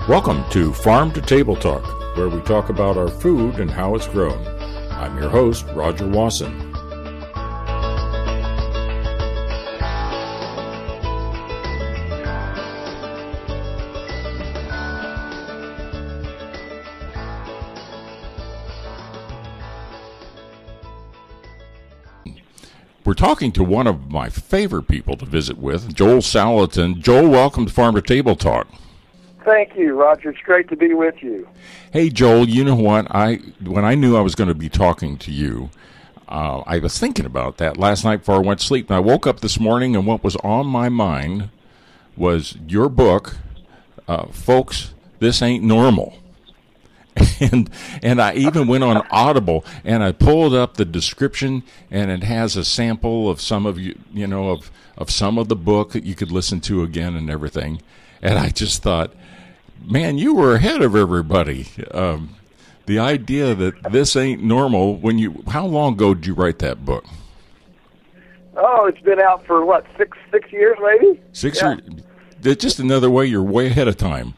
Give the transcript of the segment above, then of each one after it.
Welcome to Farm to Table Talk, where we talk about our food and how it's grown. I'm your host, Roger Wasson. We're talking to one of my favorite people to visit with, Joel Salatin. Joel, welcome to Farm to Table Talk. Thank you, Roger. It's great to be with you. Hey, Joel, you know what? When I knew I was going to be talking to you, I was thinking about that last night before I went to sleep. And I woke up this morning, and what was on my mind was your book, Folks, This Ain't Normal. And I even went on Audible and I pulled up the description, and it has a sample of some of of some of the book that you could listen to again and everything. And I just thought, man, you were ahead of everybody. The idea that this ain't normal. How long ago did you write that book? Oh, it's been out for what, six years maybe? 6 years. It's just another way you're way ahead of time.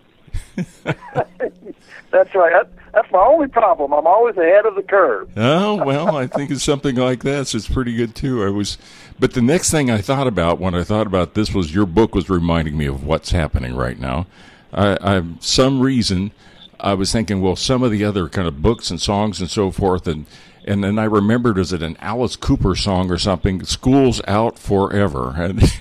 That's right. That's my only problem. I'm always ahead of the curve. Oh, well, I think it's something like that. So it's pretty good, too. But the next thing I thought about when I thought about this was your book was reminding me of what's happening right now. Some reason I was thinking, well, some of the other kind of books and songs and so forth, and then I remembered, is it an Alice Cooper song or something, School's Out Forever.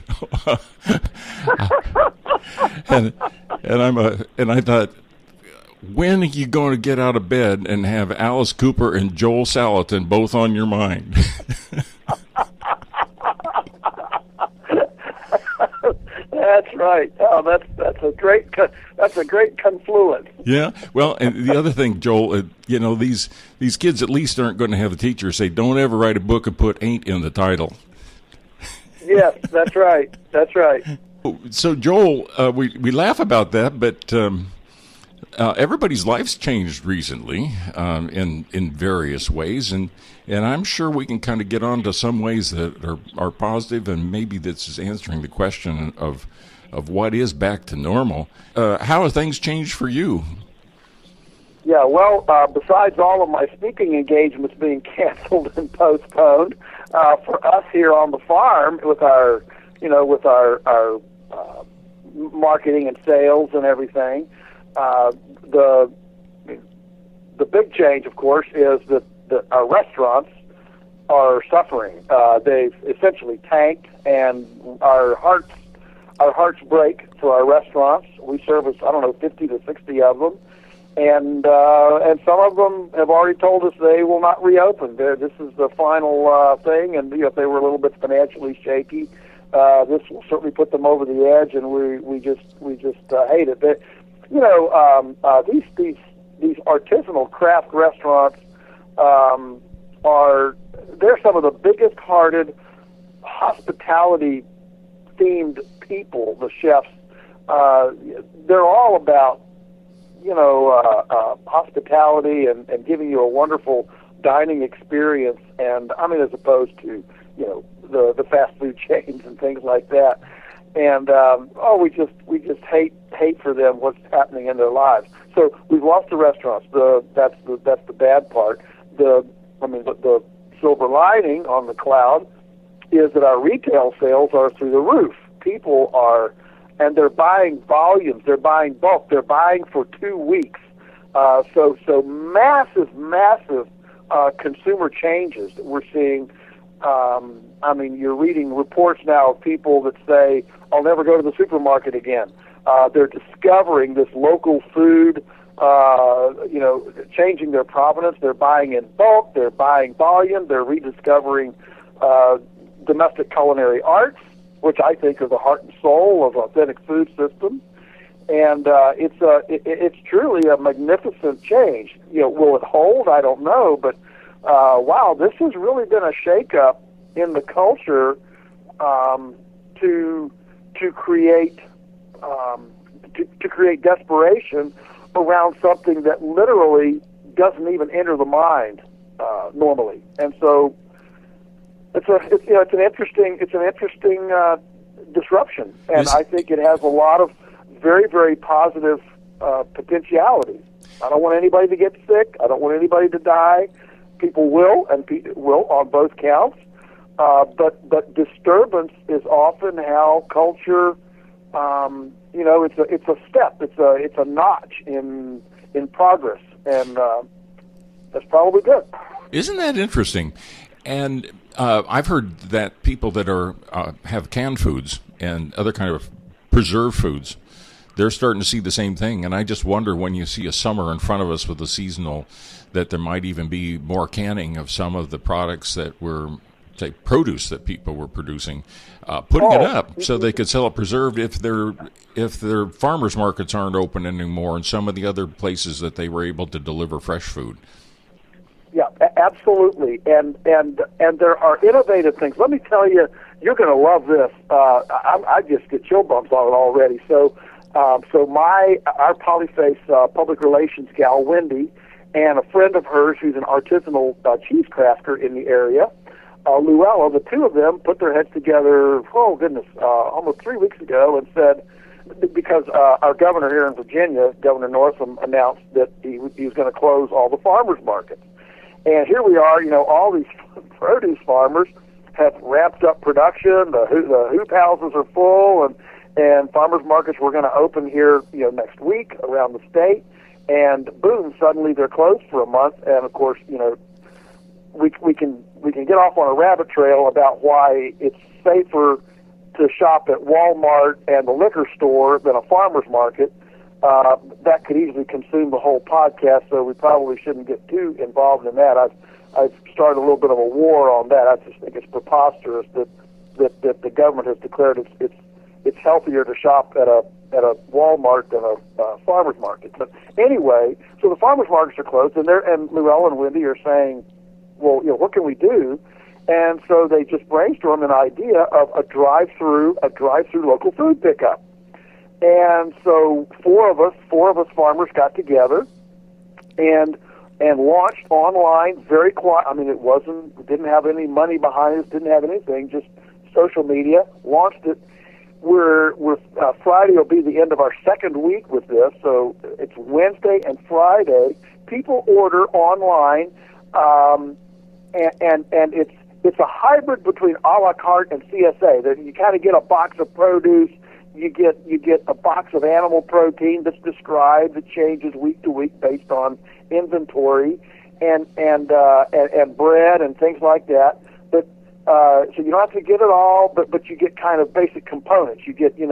And I thought, when are you going to get out of bed and have Alice Cooper and Joel Salatin both on your mind? That's right. Oh, that's a great confluence. Yeah. Well, and the other thing, Joel, these kids at least aren't going to have the teacher say, "Don't ever write a book and put 'ain't' in the title." Yes, that's right. That's right. So, Joel, we laugh about that, but everybody's life's changed recently in various ways, and I'm sure we can kind of get on to some ways that are positive, and maybe this is answering the question of what is back to normal. How have things changed for you? Yeah, well, besides all of my speaking engagements being canceled and postponed, for us here on the farm with our marketing and sales and everything, the big change, of course, is that our restaurants are suffering. They've essentially tanked, and our hearts break for our restaurants. We service 50 to 60 of them, and some of them have already told us they will not reopen. This is the final thing, and if they were a little bit financially shaky, this will certainly put them over the edge, and we just hate it. But, these artisanal craft restaurants they're some of the biggest hearted hospitality themed people, the chefs. They're all about hospitality and giving you a wonderful dining experience, and as opposed to the fast food chains and things like that. And we just hate for them what's happening in their lives. So we've lost the restaurants. That's the bad part. The silver lining on the cloud is that our retail sales are through the roof. People are, and they're buying volumes. They're buying bulk. They're buying for 2 weeks. So massive consumer changes that we're seeing. You're reading reports now of people that say, "I'll never go to the supermarket again." They're discovering this local food, changing their provenance. They're buying in bulk. They're buying volume. They're rediscovering domestic culinary arts, which I think are the heart and soul of authentic food systems. And it's truly a magnificent change. Will it hold? I don't know, but wow, this has really been a shakeup in the culture to create desperation around something that literally doesn't even enter the mind normally. And so it's an interesting disruption, and I think it has a lot of very, very positive potentialities. I don't want anybody to get sick. I don't want anybody to die. People will, and will on both counts. But disturbance is often how culture, it's a step. It's a notch in progress, and that's probably good. Isn't that interesting? And I've heard that people that are have canned foods and other kind of preserved foods, they're starting to see the same thing. And I just wonder, when you see a summer in front of us with a seasonal, that there might even be more canning of some of the products that were, say, produce that people were producing, putting it up so they could sell it preserved if their farmers markets aren't open anymore, and some of the other places that they were able to deliver fresh food. Yeah, absolutely, and there are innovative things. Let me tell you, you're going to love this. I just get chill bumps on it already. So our Polyface public relations gal, Wendy, and a friend of hers who's an artisanal cheese crafter in the area, Luella, the two of them put their heads together, almost 3 weeks ago, and said, because our governor here in Virginia, Governor Northam, announced that he was going to close all the farmers markets. And here we are, all these produce farmers have ramped up production. The hoop houses are full, and farmers markets were going to open here, next week around the state. And boom, suddenly they're closed for a month. And of course, we can get off on a rabbit trail about why it's safer to shop at Walmart and the liquor store than a farmer's market. That could easily consume the whole podcast, so we probably shouldn't get too involved in that. I've started a little bit of a war on that. I just think it's preposterous that the government has declared it's healthier to shop at a Walmart than a farmer's market. But anyway, so the farmer's markets are closed, and Luella and Wendy are saying, well, what can we do? And so they just brainstormed an idea of a drive-through local food pickup. And so four of us farmers got together and launched online, very quiet. I mean, it didn't have any money behind us, didn't have anything, just social media. Launched it. Friday will be the end of our second week with this, so it's Wednesday and Friday. People order online, and it's a hybrid between a la carte and CSA. That you kind of get a box of produce. You get a box of animal protein that's described. It changes week to week based on inventory, and bread and things like that. But so you don't have to get it all, but you get kind of basic components. You get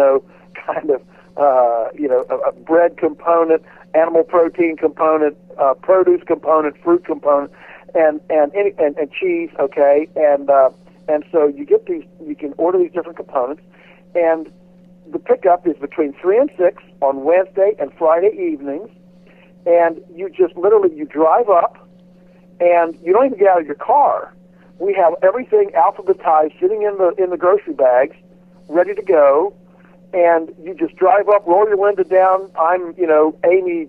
a bread component, animal protein component, produce component, fruit component, and cheese. Okay, and so you get these. You can order these different components, and the pickup is between 3 and 6 on Wednesday and Friday evenings, and you just literally drive up, and you don't even get out of your car. We have everything alphabetized, sitting in the grocery bags, ready to go, and you just drive up, roll your window down. I'm Amy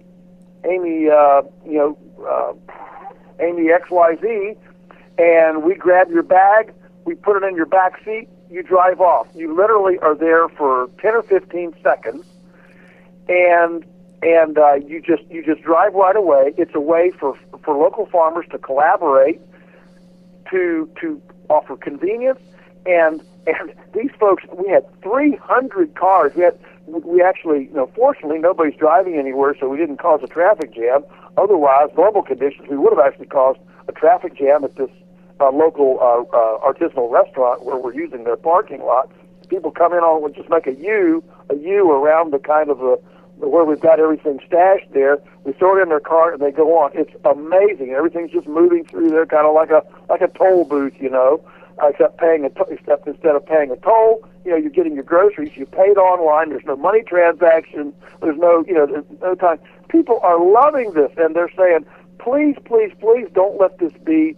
XYZ, and we grab your bag, we put it in your back seat. You drive off. You literally are there for 10 or 15 seconds, and you just drive right away. It's a way for local farmers to collaborate, to offer convenience, and these folks. We had 300 cars. We actually, fortunately, nobody's driving anywhere, so we didn't cause a traffic jam. Otherwise, normal conditions, we would have actually caused a traffic jam at this local artisanal restaurant where we're using their parking lot. People come in on, would just make a U around the kind of where we've got everything stashed there. We throw it in their cart and they go on. It's amazing. Everything's just moving through there, kind of like a toll booth, except instead of paying a toll, you're getting your groceries. You paid online. There's no money transaction. There's no time. People are loving this, and they're saying, please, please, please don't let this be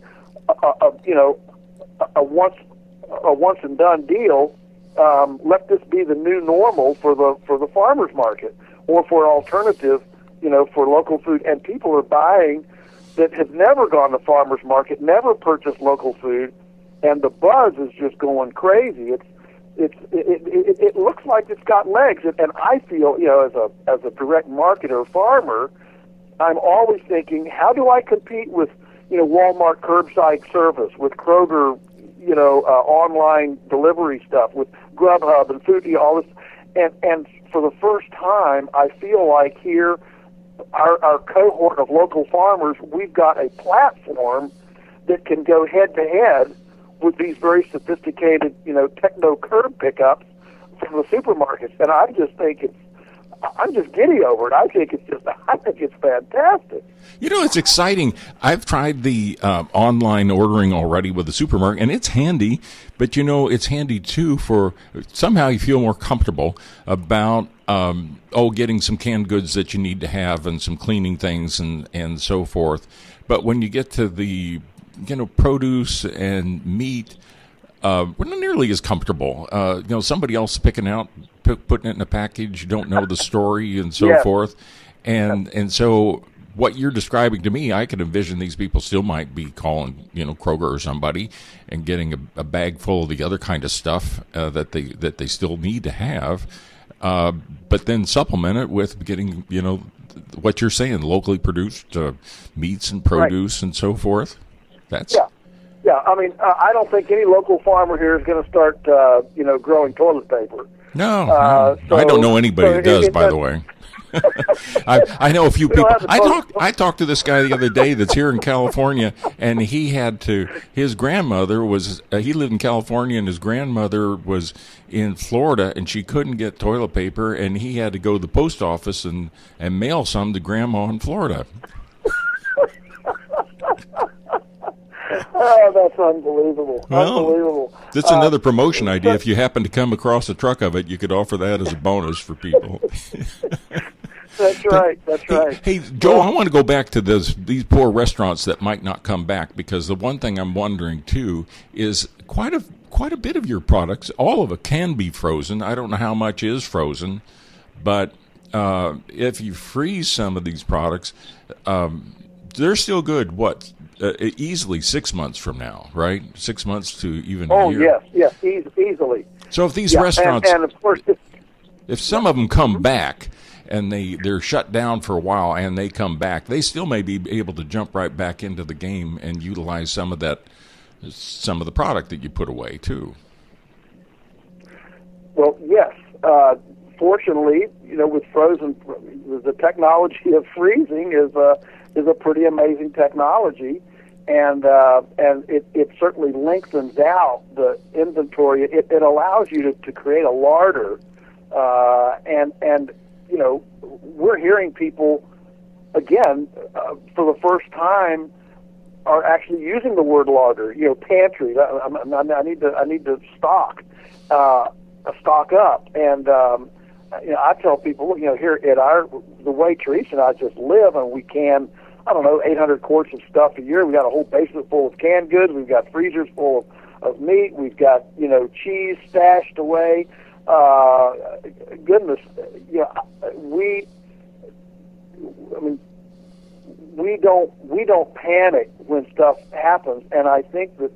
a once and done deal. Let this be the new normal for the farmers market, or for an alternative, for local food. And people are buying that have never gone to farmers market, never purchased local food, and the buzz is just going crazy. It looks like it's got legs. And I feel, as a direct marketer farmer, I'm always thinking, how do I compete with, Walmart curbside service, with Kroger, online delivery stuff, with Grubhub and Food, all this. And for the first time, I feel like here, our cohort of local farmers, we've got a platform that can go head to head with these very sophisticated, techno curb pickups from the supermarkets. And I just think I'm just giddy over it. I think it's fantastic. It's exciting. I've tried the online ordering already with the supermarket, and it's handy. But it's handy too for somehow you feel more comfortable about getting some canned goods that you need to have and some cleaning things and so forth. But when you get to the produce and meat, we're not nearly as comfortable. Somebody else picking out, putting it in a package, you don't know the story and so forth. And so what you're describing to me, I can envision these people still might be calling, Kroger or somebody and getting a bag full of the other kind of stuff that they still need to have, but then supplement it with getting, what you're saying, locally produced meats and produce and so forth. Yeah. I mean, I don't think any local farmer here is going to start, growing toilet paper. No. I don't know anybody that does, by the way. I know a few people. I talked to this guy the other day that's here in California, and his grandmother he lived in California, and his grandmother was in Florida, and she couldn't get toilet paper, and he had to go to the post office and mail some to grandma in Florida. Oh, that's unbelievable. Unbelievable. That's another promotion idea. If you happen to come across a truck of it, you could offer that as a bonus for people. That's right. Hey, Joe, I want to go back to these poor restaurants that might not come back, because the one thing I'm wondering, too, is quite a bit of your products, all of it can be frozen. I don't know how much is frozen, but if you freeze some of these products, they're still good, easily 6 months from now, right? 6 months to even a year. Yes, easily. So if these restaurants, and of course, if some of them come back and they're shut down for a while and they come back, they still may be able to jump right back into the game and utilize some of the product that you put away too. Well, yes. Fortunately, with frozen, the technology of freezing is a pretty amazing technology. And it certainly lengthens out the inventory. It allows you to create a larder, and we're hearing people again for the first time are actually using the word larder. Pantry. I need to stock up, and I tell people, here at the way Teresa and I just live, and we can. 800 quarts of stuff a year. We got a whole basement full of canned goods. We've got freezers full of meat. We've got, cheese stashed away. Goodness, we don't panic when stuff happens. And I think that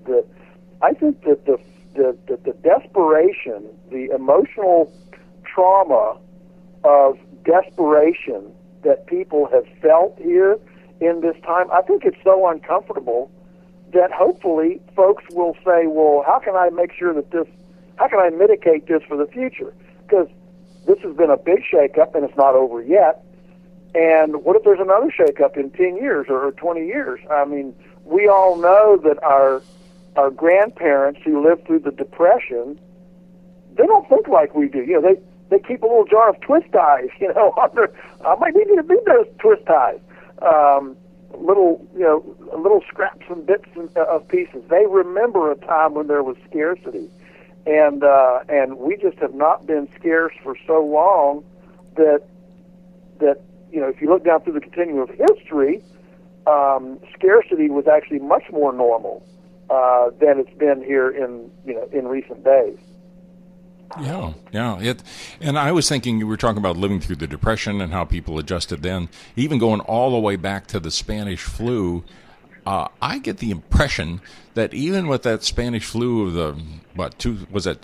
the desperation, the emotional trauma of desperation that people have felt here in this time, I think it's so uncomfortable that hopefully folks will say, well, how can I mitigate this for the future? Because this has been a big shakeup and it's not over yet. And what if there's another shakeup in 10 years or 20 years? I mean, we all know that our grandparents who lived through the Depression, they don't think like we do. They keep a little jar of twist ties, I might need you to be those twist ties. Little scraps and bits of pieces. They remember a time when there was scarcity, and we just have not been scarce for so long that if you look down through the continuum of history, scarcity was actually much more normal than it's been here in recent days. Yeah. And I was thinking, you were talking about living through the Depression and how people adjusted then, even going all the way back to the Spanish flu. I get the impression that even with that Spanish flu of the, was that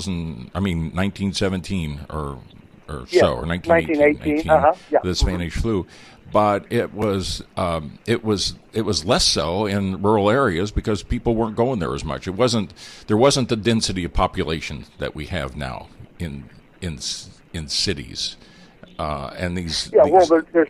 1917 or so, or 1918, the Spanish flu. But it was less so in rural areas because people weren't going there as much. There wasn't the density of population that we have now in cities, and these. Yeah, there's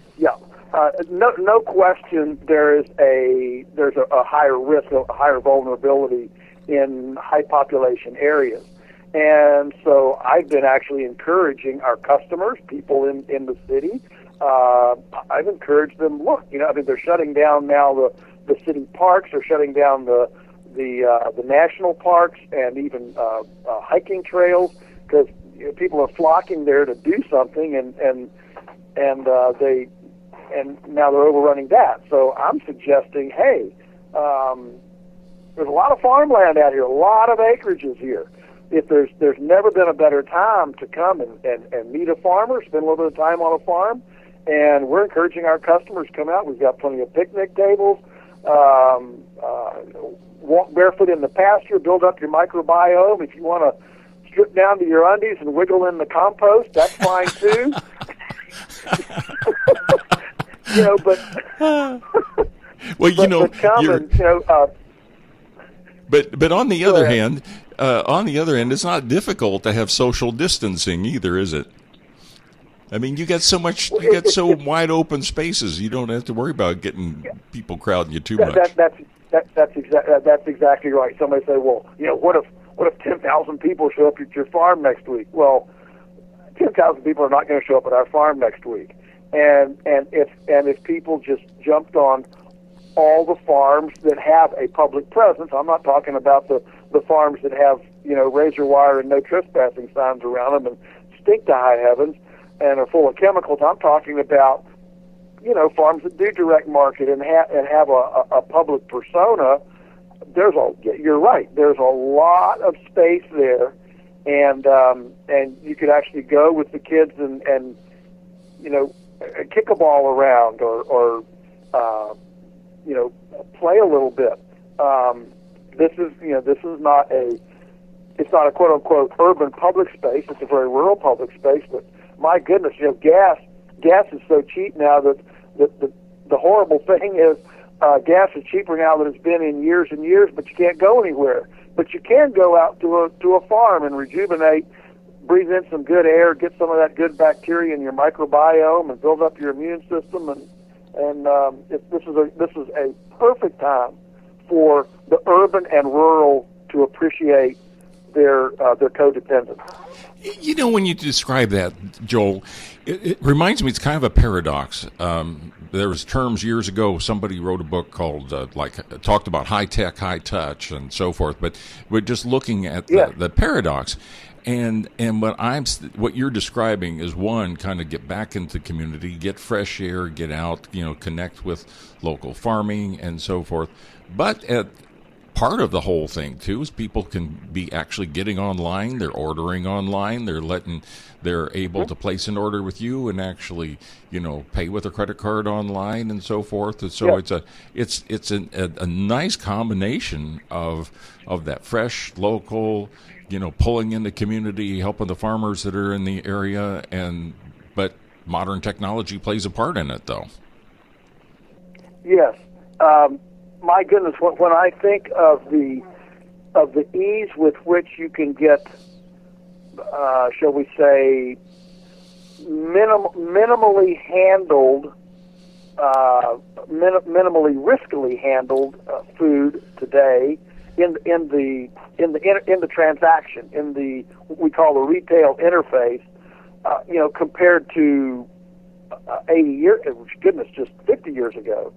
no question there's a higher risk, a higher vulnerability in high population areas. And so I've been actually encouraging our customers, people in the city, I've encouraged them, look, they're shutting down now the city parks, they're shutting down the national parks and even hiking trails because people are flocking there to do something and now they're overrunning that. So I'm suggesting, hey, there's a lot of farmland out here, a lot of acreages here. If there's never been a better time to come and meet a farmer, spend a little bit of time on a farm, and we're encouraging our customers to come out. We've got plenty of picnic tables, walk barefoot in the pasture, build up your microbiome. If you want to strip down to your undies and wiggle in the compost, that's fine too. But well, but but on the other hand. On the other end, it's not difficult to have social distancing either, is it? I mean, you got so wide open spaces. You don't have to worry about getting people crowding you too much. That's exactly right. Somebody say, well, what if 10,000 people show up at your farm next week? Well, 10,000 people are not going to show up at our farm next week. And if people just jumped on all the farms that have a public presence, I'm not talking about the farms that have, razor wire and no trespassing signs around them and stink to high heavens and are full of chemicals. I'm talking about, farms that do direct market and have a public persona. You're right. There's a lot of space there, and you could actually go with the kids and kick a ball around or play a little bit. This is not a quote unquote urban public space. It's a very rural public space. But my goodness, gas is so cheap now that the horrible thing is gas is cheaper now than it's been in years and years. But you can't go anywhere. But you can go out to a farm and rejuvenate, breathe in some good air, get some of that good bacteria in your microbiome, and build up your immune system. And this is a perfect time for the urban and rural to appreciate their codependence. When you describe that, Joel, it reminds me, it's kind of a paradox. There was terms years ago, somebody wrote a book called, talked about high tech, high touch, and so forth, but we're just looking at the paradox. And what you're describing is, one, kind of get back into community, get fresh air, get out, connect with local farming and so forth. But part of the whole thing too is people can be actually getting online. They're ordering online. They're able to place an order with you and actually, pay with a credit card online and so forth. And so it's a nice combination of that fresh local, pulling in the community, helping the farmers that are in the area, but modern technology plays a part in it, though. Yes, my goodness, when I think of the ease with which you can get, shall we say, minimally handled, minimally riskily handled food today. In the transaction, in the what we call the retail interface, compared to 80 years, goodness, just 50 years ago,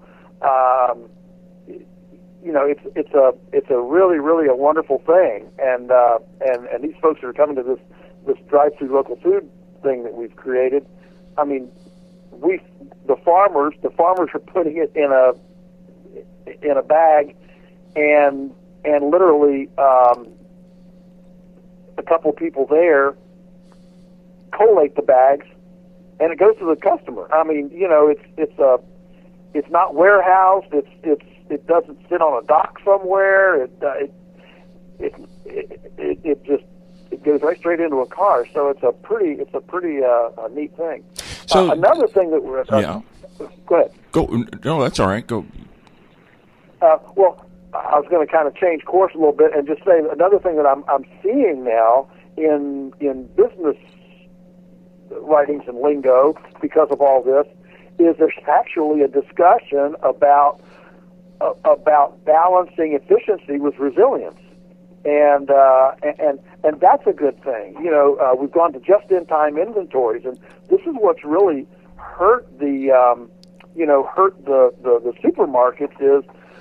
it's a really a wonderful thing, and these folks that are coming to this drive-through local food thing that we've created. I mean, the farmers are putting it in a bag, and literally a couple people there collate the bags, and it goes to the customer. I mean, it's not warehoused. It's it doesn't sit on a dock somewhere. It just goes right straight into a car. So it's a pretty neat thing. So another thing that we're yeah. Go ahead. No, that's all right. Go. Well, I was going to kind of change course a little bit and just say another thing that I'm seeing now in business writings and lingo because of all this is there's actually a discussion about balancing efficiency with resilience, and that's a good thing. We've gone to just-in-time inventories, and this is what's really hurt the supermarkets is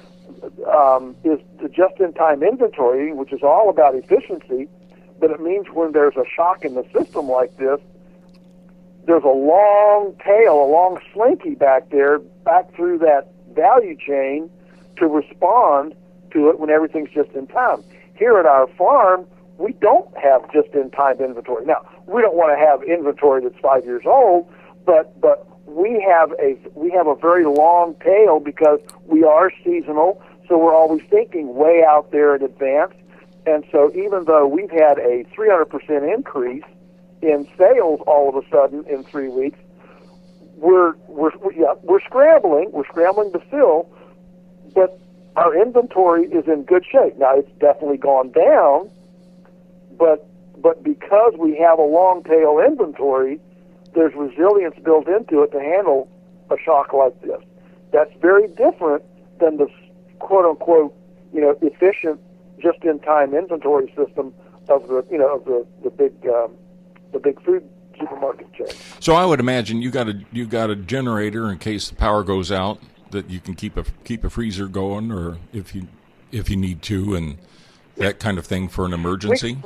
the just-in-time inventory, which is all about efficiency, but it means when there's a shock in the system like this, there's a long tail, a long slinky back there, back through that value chain to respond to it when everything's just in time. Here at our farm, we don't have just-in-time inventory. Now, we don't want to have inventory that's 5 years old, but we have a very long tail because we are seasonal, so we're always thinking way out there in advance. And so even though we've had a 300% increase in sales all of a sudden in 3 weeks, we're scrambling. We're scrambling to fill, but our inventory is in good shape. Now, it's definitely gone down, but because we have a long tail inventory, there's resilience built into it to handle a shock like this. That's very different than the quote unquote, efficient just-in-time inventory system of the big food supermarket chain. So I would imagine you got a generator in case the power goes out that you can keep a freezer going, or if you need to, and that kind of thing for an emergency.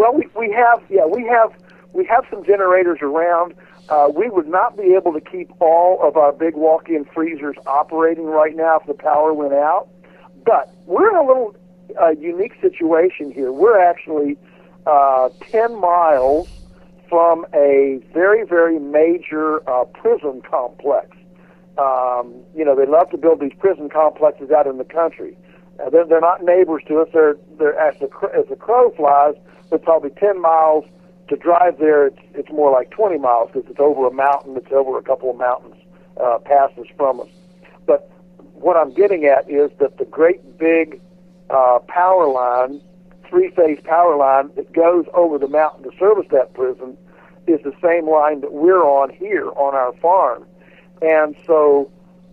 We have some generators around. We would not be able to keep all of our big walk-in freezers operating right now if the power went out, but we're in a little unique situation here. We're actually 10 miles from a very, very major prison complex. They love to build these prison complexes out in the country. They're not neighbors to us. They're as the crow flies, they're probably 10 miles. To drive there, it's more like 20 miles because it's over a mountain. It's over a couple of mountains passes from us. But what I'm getting at is that the great big power line, three-phase power line that goes over the mountain to service that prison is the same line that we're on here on our farm. And so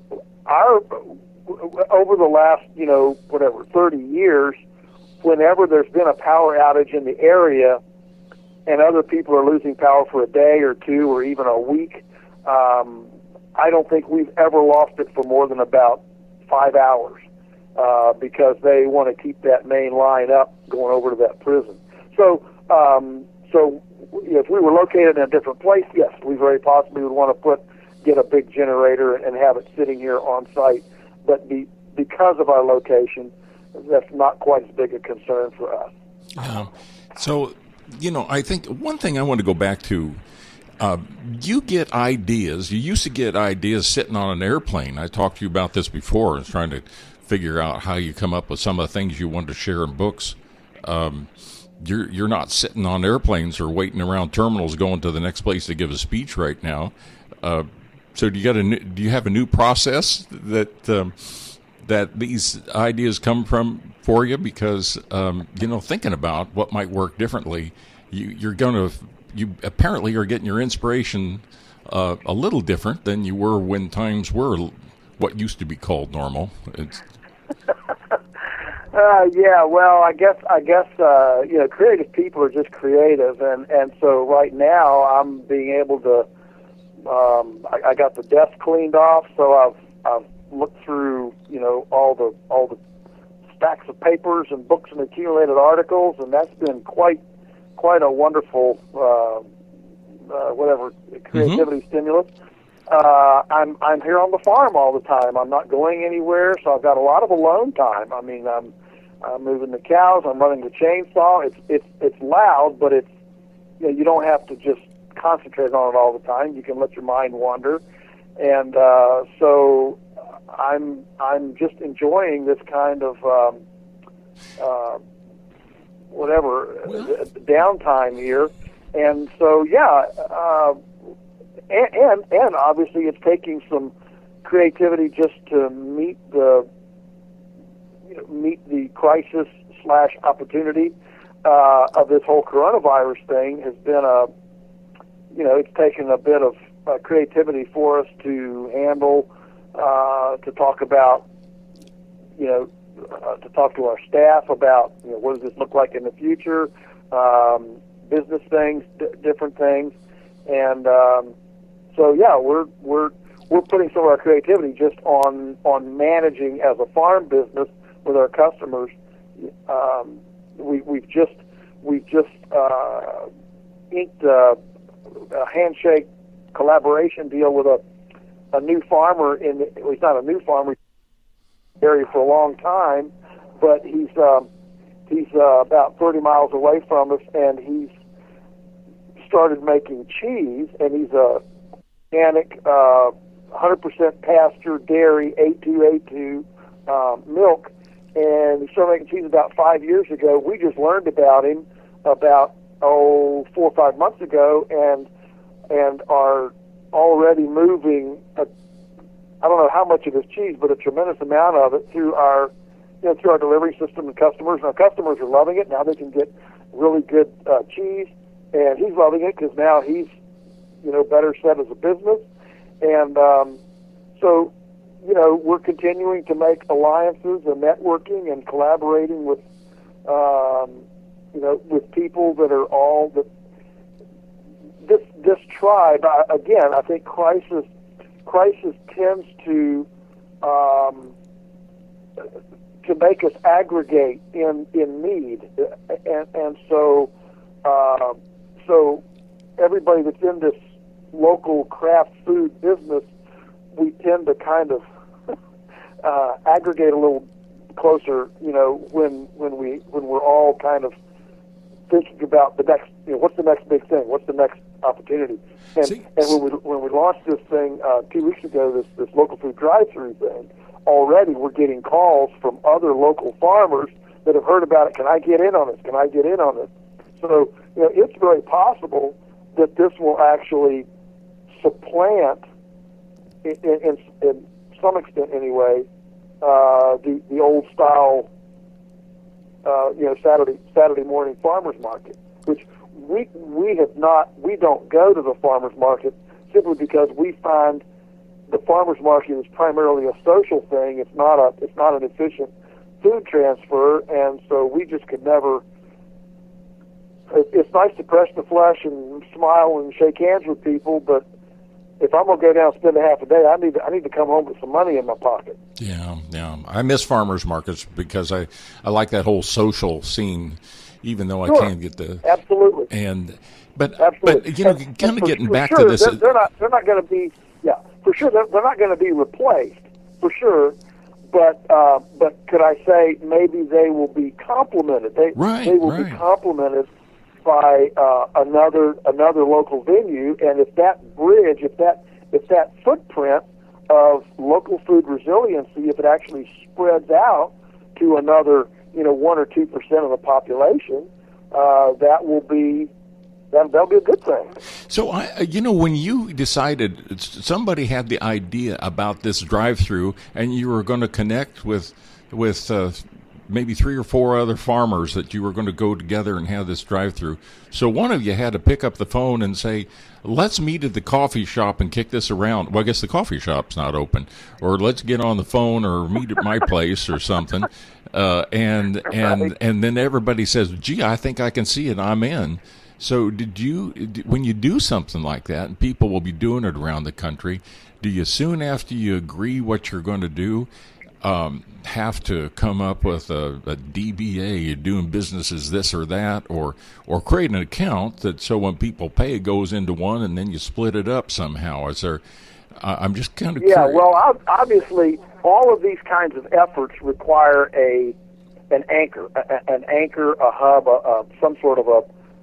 over the last, 30 years, whenever there's been a power outage in the area and other people are losing power for a day or two or even a week, I don't think we've ever lost it for more than about 5 hours because they want to keep that main line up going over to that prison. So if we were located in a different place, yes, we very possibly would want to get a big generator and have it sitting here on site. But because of our location, that's not quite as big a concern for us. So, I think one thing I want to go back to, you get ideas. You used to get ideas sitting on an airplane. I talked to you about this before. I was trying to figure out how you come up with some of the things you wanted to share in books. You're not sitting on airplanes or waiting around terminals going to the next place to give a speech right now. So do you have a new process that these ideas come from for you? Because thinking about what might work differently, you apparently are getting your inspiration a little different than you were when times were what used to be called normal. Well, I guess creative people are just creative, and so right now I'm being able to. I got the desk cleaned off, so I've looked through all the stacks of papers and books and accumulated articles, and that's been quite a wonderful creativity stimulus. I'm here on the farm all the time. I'm not going anywhere, so I've got a lot of alone time. I mean, I'm moving the cows. I'm running the chainsaw. It's loud, but it's you don't have to just concentrate on it all the time. You can let your mind wander, and so I'm just enjoying this kind of downtime here, and so and obviously it's taking some creativity just to meet the crisis / opportunity of this whole coronavirus thing. Has been it's taken a bit of creativity for us to handle, to talk about, to talk to our staff about, what does this look like in the future, business things, different things, and we're putting some of our creativity just on managing as a farm business with our customers. We've just inked a handshake collaboration deal with a new farmer he's not a new farmer, he's been in the area for a long time, but he's about 30 miles away from us, and he's started making cheese, and he's a organic 100% pasture dairy A2 milk, and he started making cheese about 5 years ago. We just learned about him about 4 or 5 months ago, and are already moving I don't know how much of his cheese, but a tremendous amount of it through our delivery system and customers. And our customers are loving it. Now they can get really good cheese, and he's loving it because now he's better set as a business. And so we're continuing to make alliances and networking and collaborating with with people that are all that. This tribe, again, I think crisis tends to make us aggregate in need, and so everybody that's in this local craft food business, we tend to kind of aggregate a little closer, when we're all kind of thinking about the next, what's the next big thing, what's the next opportunity. And when we launched this thing 2 weeks ago, this local food drive-through thing, already we're getting calls from other local farmers that have heard about it. Can I get in on this? Can I get in on this? So it's very possible that this will actually supplant, in some extent anyway, the old style Saturday morning farmers market, which we don't go to the farmers market simply because we find the farmers market is primarily a social thing. It's not an efficient food transfer, and so we just could never. It's nice to press the flesh and smile and shake hands with people, but if I'm gonna go down and spend a half a day, I need to come home with some money in my pocket. Yeah. I miss farmers markets because I like that whole social scene, even though Sure. I can't get the Absolutely. But Absolutely. kind of getting back sure, to this, they're not going to be for sure they're not going to be replaced for sure. But could I say maybe they will be complemented? They will be complemented by another local venue, and if that bridge, if that footprint of local food resiliency, if it actually spreads out to another 1 or 2% of the population, that'll be a good thing. So when you decided, somebody had the idea about this drive-through, and you were going to connect with maybe 3 or 4 other farmers that you were going to go together and have this drive-through. So one of you had to pick up the phone and say, let's meet at the coffee shop and kick this around. Well, I guess the coffee shop's not open. Or let's get on the phone or meet at my place or something. And then everybody says, gee, I think I can see it. I'm in. So when you do something like that, and people will be doing it around the country, do you soon after you agree what you're going to do, have to come up with a DBA, you're doing business as this or that, or create an account that so when people pay, it goes into one and then you split it up somehow? Is there? I'm just kind of curious. Well, obviously, all of these kinds of efforts require an anchor, a hub, some sort of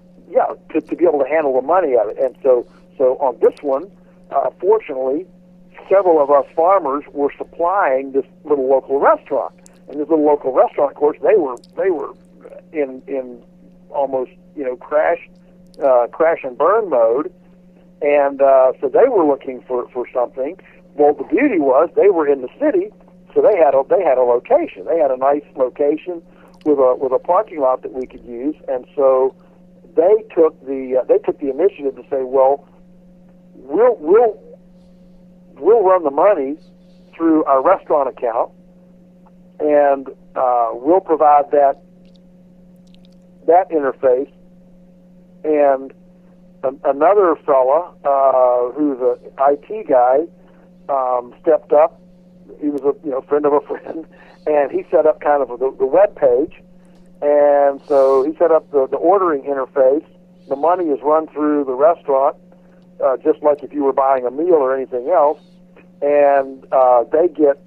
to be able to handle the money of it. And so on this one, fortunately, several of us farmers were supplying this little local restaurant. And this little local restaurant, of course, they were in almost, crash and burn mode. And so they were looking for something. Well, the beauty was they were in the city, so they had a location. They had a nice location with a parking lot that we could use. And so they took the initiative to say, well, we'll run the money through our restaurant account, and we'll provide that interface. And another fella who's an IT guy stepped up. He was a friend of a friend, and he set up kind of the web page. And so he set up the ordering interface. The money is run through the restaurant, just like if you were buying a meal or anything else. And they get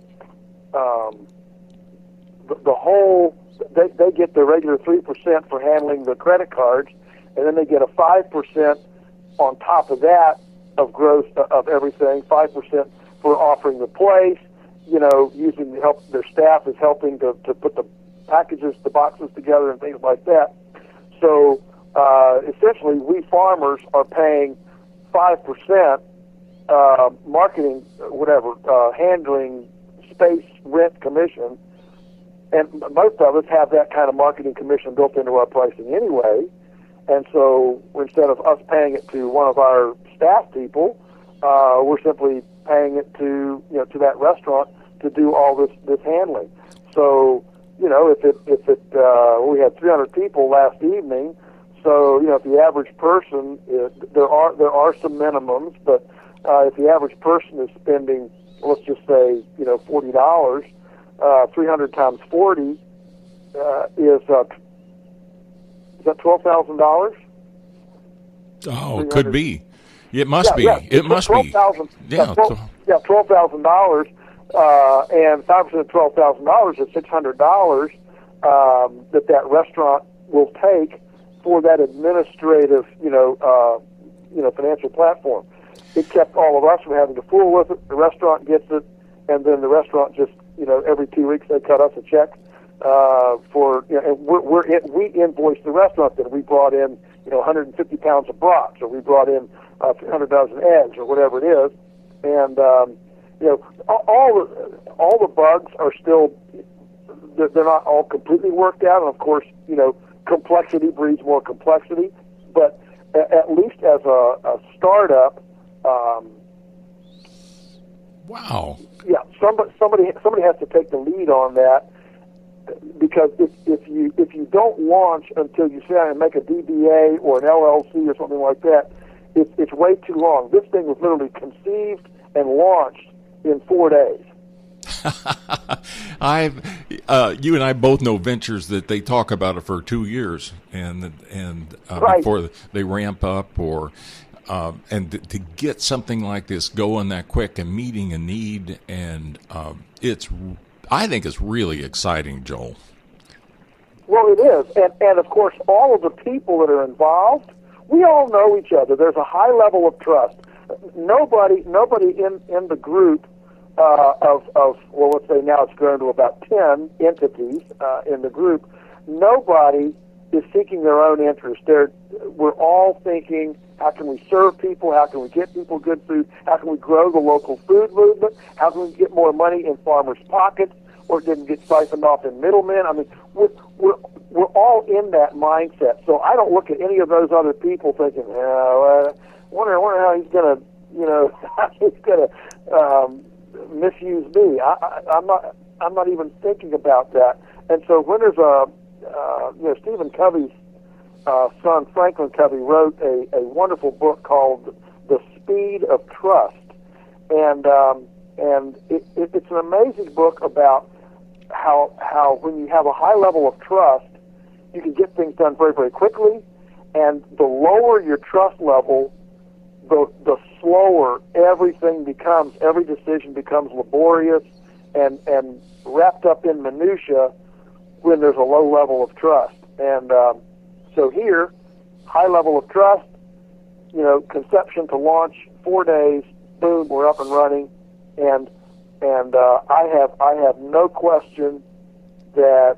the whole. They get the regular 3% for handling the credit cards, and then they get a 5% on top of that of gross of everything. 5% for offering the place. Using the help. Their staff is helping to put the packages, the boxes together, and things like that. So essentially, we farmers are paying 5% marketing, handling, space, rent, commission, and most of us have that kind of marketing commission built into our pricing anyway. And so instead of us paying it to one of our staff people, we're simply paying it to that restaurant to do all this handling. So if we had 300 people last evening, so if the average person there are some minimums, but if the average person is spending, let's just say $40, 300 times 40 is that $12,000? Oh, could be. It must be. Yeah. It must be. $12,000. Yeah, $12,000, and 5% of $12,000 is $600 that restaurant will take for that administrative, financial platform. It kept all of us from having to fool with it. The restaurant gets it, and then the restaurant just, every 2 weeks they cut us a check and we invoice the restaurant that we brought in, 150 pounds of brats, or we brought in 300 dozen eggs, or whatever it is, and all the bugs are still, they're not all completely worked out, and of course, complexity breeds more complexity, but at least as a startup, wow. Yeah, somebody has to take the lead on that, because if you don't launch until you sit down and make a DBA or an LLC or something like that, it's way too long. This thing was literally conceived and launched in 4 days. You and I both know ventures that they talk about it for 2 years, and right. Before they ramp up, or and to get something like this going that quick and meeting a need, and I think it's really exciting, Joel. Well, it is, and of course, all of the people that are involved, we all know each other. There's a high level of trust. Nobody in the group let's say now it's grown to about 10 entities in the group. Nobody is seeking their own interest. We're all thinking, how can we serve people? How can we get people good food? How can we grow the local food movement? How can we get more money in farmers' pockets, or it didn't get siphoned off in middlemen? I mean, we're all in that mindset. So I don't look at any of those other people thinking, wonder how he's gonna, misuse me. I'm not even thinking about that. And so when there's Stephen Covey's son, Franklin Covey, wrote a wonderful book called The Speed of Trust, and it's an amazing book about how when you have a high level of trust, you can get things done very, very quickly, and the lower your trust level, the slower everything becomes. Every decision becomes laborious and wrapped up in minutia when there's a low level of trust. And so here, high level of trust, conception to launch, 4 days, boom, we're up and running, and I have no question that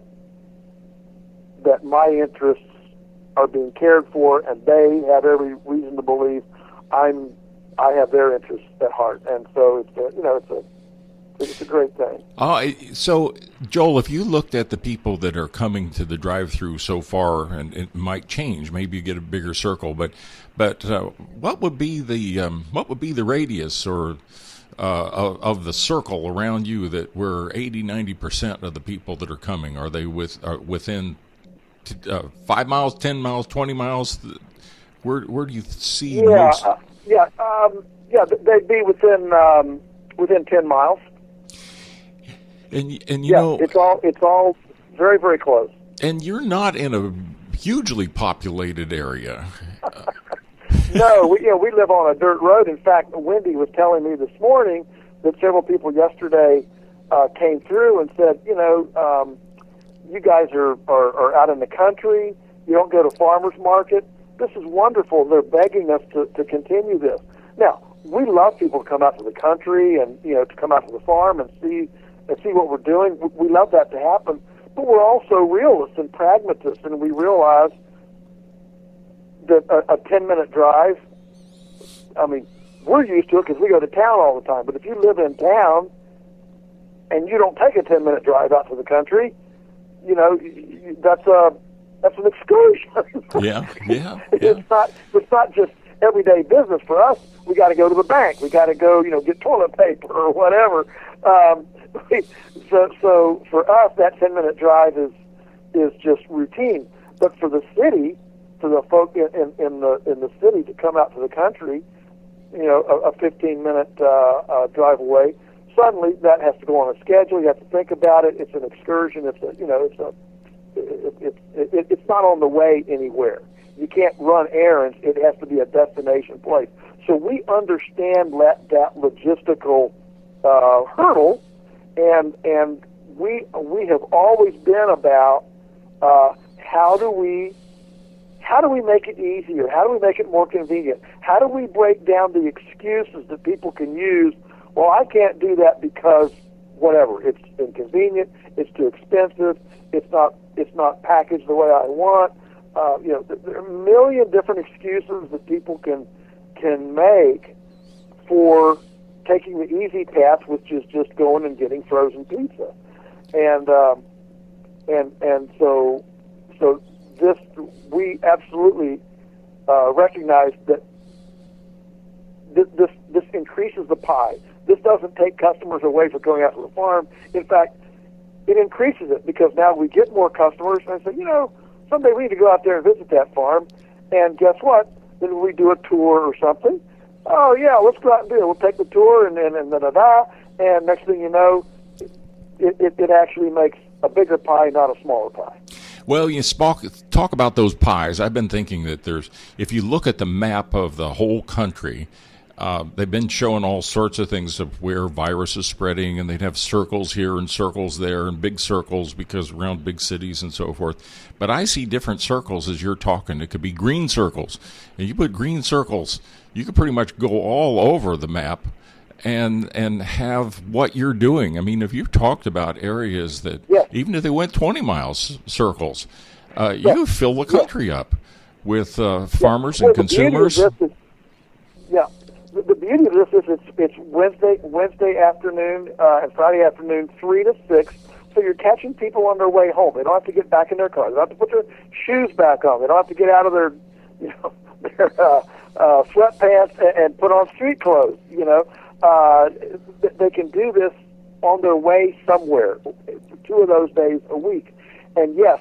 my interests are being cared for, and they have every reason to believe I have their interests at heart, and so it's a great thing. So, Joel, if you looked at the people that are coming to the drive-through so far, and it might change, maybe you get a bigger circle, but what would be the radius or of the circle around you that where 80-90% of the people that are coming, are they within 5 miles, 10 miles, 20 miles? Where do you see most? They'd be within 10 miles. And you know, it's all very, very close. And you're not in a hugely populated area. No, we live on a dirt road. In fact, Wendy was telling me this morning that several people yesterday came through and said, you guys are out in the country. You don't go to farmers market. This is wonderful. They're begging us to continue this. Now, we love people to come out to the country and to come out to the farm and see what we're doing. We love that to happen, but we're also realists and pragmatists, and we realize that a 10-minute drive, I mean, we're used to it because we go to town all the time, but if you live in town and you don't take a 10-minute drive out to the country, that's an excursion. Yeah. It's not just everyday business for us. We got to go to the bank. We got to go, get toilet paper or whatever. So for us, that 10-minute drive is just routine. But for the city, for the folk in the city to come out to the country, a 15-minute drive away, suddenly that has to go on a schedule. You have to think about it. It's an excursion. It's not on the way anywhere. You can't run errands. It has to be a destination place. So we understand that logistical hurdle, and we have always been about how do we make it easier? How do we make it more convenient? How do we break down the excuses that people can use? Well, I can't do that because whatever. It's inconvenient. It's too expensive. It's not packaged the way I want. There are a million different excuses that people can make for taking the easy path, which is just going and getting frozen pizza, and so this, we absolutely recognize that this increases the pie. This doesn't take customers away from going out to the farm. In fact, it increases it because now we get more customers and say, someday we need to go out there and visit that farm. And guess what? Then we do a tour or something. Oh, yeah, let's go out and do it. We'll take the tour and da-da-da. And next thing you know, it actually makes a bigger pie, not a smaller pie. Well, you talk about those pies. I've been thinking that if you look at the map of the whole country, they've been showing all sorts of things of where virus is spreading, and they'd have circles here and circles there and big circles because around big cities and so forth. But I see different circles as you're talking. It could be green circles. And you put green circles, you could pretty much go all over the map and have what you're doing. I mean, if you've talked about areas that, even if they went 20 miles circles, you fill the country up with farmers and consumers. The beauty of this is it's Wednesday afternoon and Friday afternoon, 3 to 6. So you're catching people on their way home. They don't have to get back in their cars. They don't have to put their shoes back on. They don't have to get out of their sweatpants and put on street clothes. They can do this on their way somewhere, 2 of those days a week. And yes,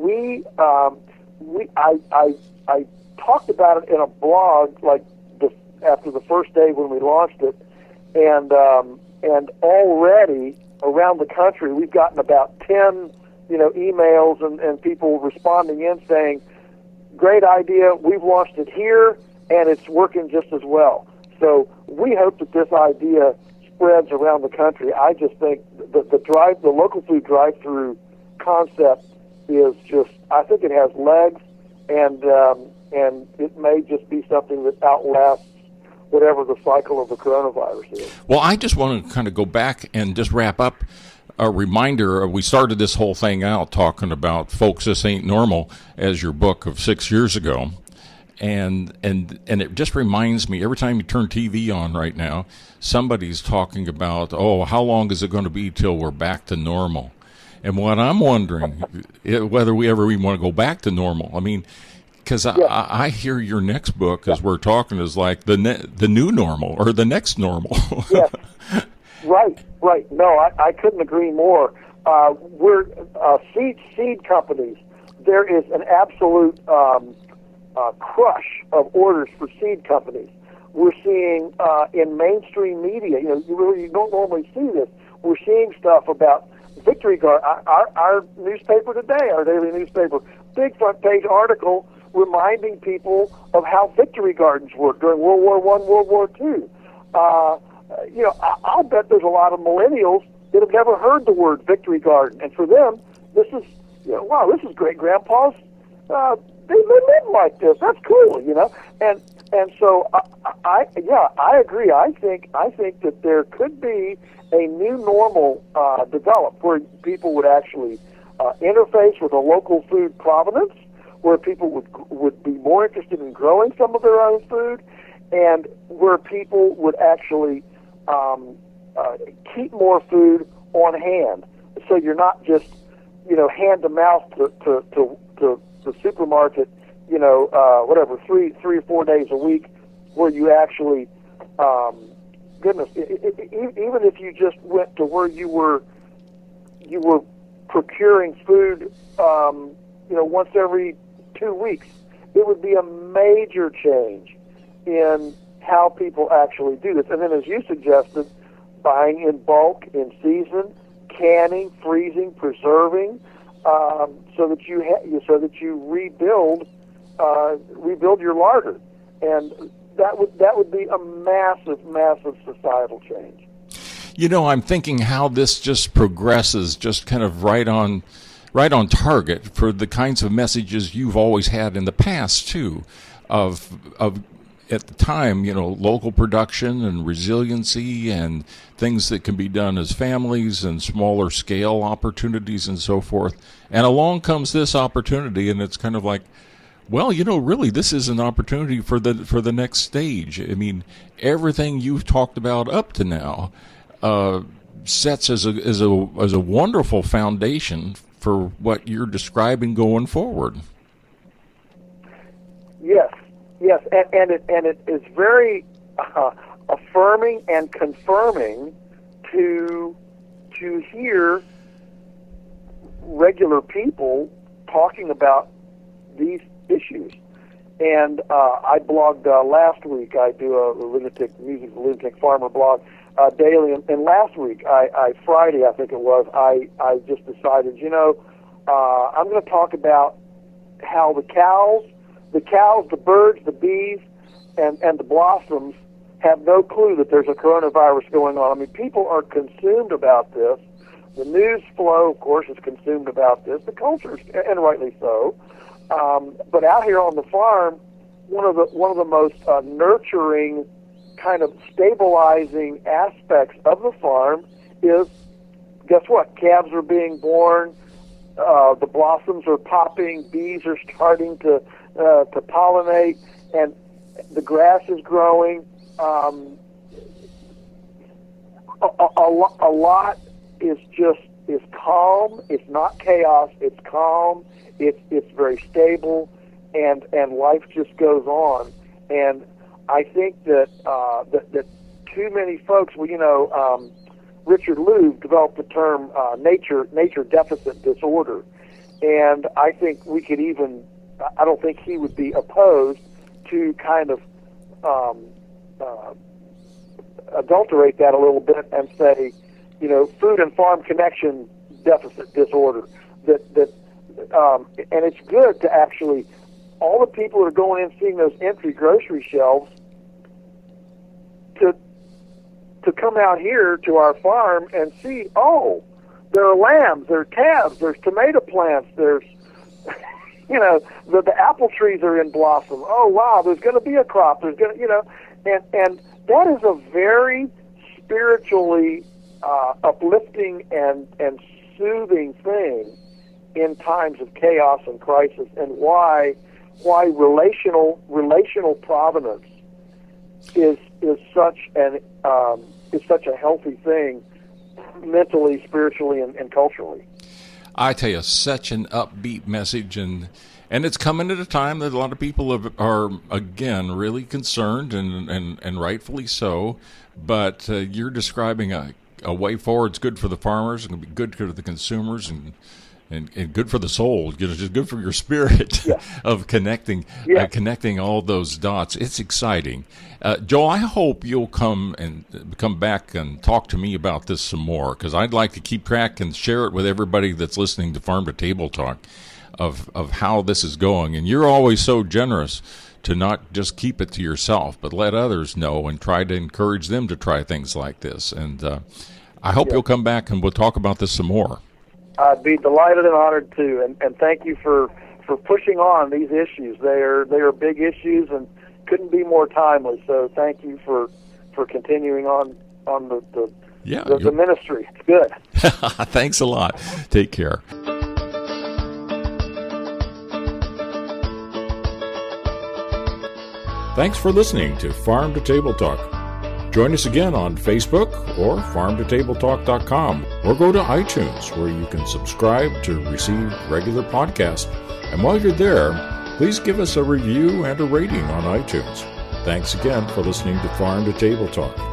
I talked about it in a blog after the first day when we launched it, and already around the country we've gotten about 10 emails and people responding in saying, great idea, we've launched it here and it's working just as well. So we hope that this idea spreads around the country. I just think the local food drive-through concept is just, I think it has legs, and it may just be something that outlasts whatever the cycle of the coronavirus is. Well, I just want to kind of go back and just wrap up a reminder. We started this whole thing out talking about Folks, This Ain't Normal as your book of 6 years ago. And it just reminds me, every time you turn TV on right now, somebody's talking about, oh, how long is it going to be till we're back to normal? And what I'm wondering, whether we ever even want to go back to normal. I mean, because I hear your next book, as we're talking, is like the new normal or the next normal. Yes. Right. No, I couldn't agree more. We're seed companies. There is an absolute crush of orders for seed companies. We're seeing in mainstream media, you don't normally see this. We're seeing stuff about Victory Garden. Our newspaper today, our daily newspaper, big front page article reminding people of how Victory Gardens worked during World War I, World War II. I'll bet there's a lot of millennials that have never heard the word Victory Garden, and for them, this is, wow, this is great grandpa's. They live like this. That's cool, And so I agree. I think that there could be a new normal develop where people would actually interface with a local food provenance, where people would be more interested in growing some of their own food, and where people would actually keep more food on hand. So you're not just hand to mouth to the supermarket, whatever, three or 4 days a week, where you actually, even if you just went to where you were procuring food, once every 2 weeks, it would be a major change in how people actually do this. And then, as you suggested, buying in bulk, in season, canning, freezing, preserving, so that you rebuild your larder, and that would be a massive societal change. I'm thinking how this just progresses, just kind of right on target for the kinds of messages you've always had in the past too, of at the time, local production and resiliency and things that can be done as families and smaller scale opportunities and so forth. And along comes this opportunity, and it's kind of like, well, really, this is an opportunity for the next stage. I mean, everything you've talked about up to now sets as a wonderful foundation for what you're describing going forward. Yes, and it is very affirming and confirming to hear regular people talking about these issues. And I blogged last week. I do a lunatic farmer blog daily. And last week, Friday, I think it was, I just decided, I'm going to talk about how the cows, the birds, the bees, and the blossoms have no clue that there's a coronavirus going on. I mean, people are consumed about this. The news flow, of course, is consumed about this. The culture, and rightly so. But out here on the farm, one of the most nurturing, kind of stabilizing aspects of the farm is, guess what? Calves are being born. The blossoms are popping. Bees are starting to pollinate, and the grass is growing. A lot is calm. It's not chaos. It's calm. It's very stable, and life just goes on. And I think that that too many folks, Richard Louv developed the term nature deficit disorder, and I think we could even, I don't think he would be opposed to kind of adulterate that a little bit and say, food and farm connection deficit disorder. And it's good to actually, all the people who are going in seeing those empty grocery shelves, to come out here to our farm and see, oh, there are lambs, there are calves, there's tomato plants, there's, the apple trees are in blossom. Oh, wow, there's going to be a crop. There's going to, And that is a very spiritually uplifting and soothing thing in times of chaos and crisis, and why relational providence is such a healthy thing, mentally, spiritually, and culturally. I tell you, such an upbeat message, and it's coming at a time that a lot of people are again really concerned, and rightfully so. But you're describing a way forward. It's good for the farmers, and good for the consumers, and good for the soul. Just good for your spirit of connecting all those dots. It's exciting. Joel, I hope you'll come back and talk to me about this some more, because I'd like to keep track and share it with everybody that's listening to Farm to Table Talk of how this is going. And you're always so generous to not just keep it to yourself, but let others know and try to encourage them to try things like this. And I hope you'll come back and we'll talk about this some more. I'd be delighted and honored to, and thank you for pushing on these issues. They are big issues and couldn't be more timely. So thank you for continuing on the ministry. It's good. Thanks a lot. Take care. Thanks for listening to Farm to Table Talk. Join us again on Facebook or farmtotabletalk.com, or go to iTunes, where you can subscribe to receive regular podcasts. And while you're there, please give us a review and a rating on iTunes. Thanks again for listening to Farm to Table Talk.